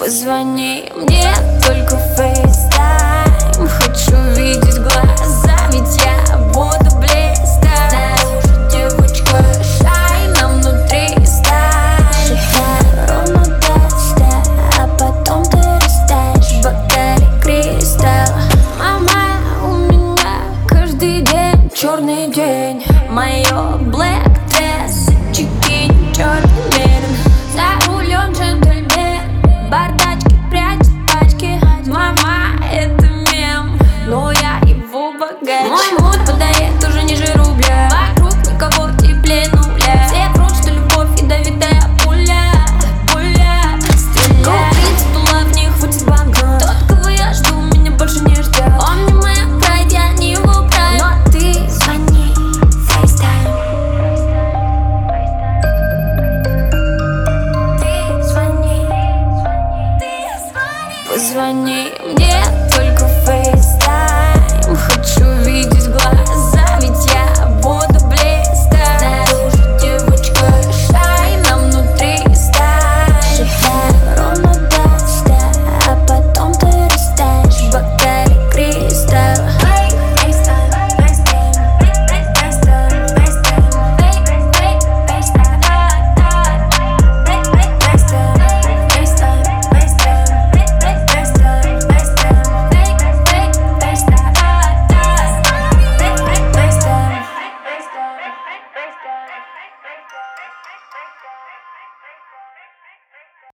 Позвони мне только в FaceTime. Хочу видеть глаза, ведь я буду блистать. Снаружи девочка шай, но внутри сталь. Считай ровно до 100, а потом ты растаешь в бокале кристалл. Мама, у меня каждый день черный день. Мое black dress, чеки черный мерин. За рулем джентльмен, бардачки прячет пачки. Мама, это мем, но я его богаче. Мой муд подает уже ниже рубля. Вокруг никого теплее нуля. Все врут, что любовь ядовитая пуля. Пуля, стреляй. Купить была, в них хватит банка. Тот, кого я жду, меня больше не ждет. Он не моя прайд, я не его прайд. Но ты звони, FaceTime. Позвони мне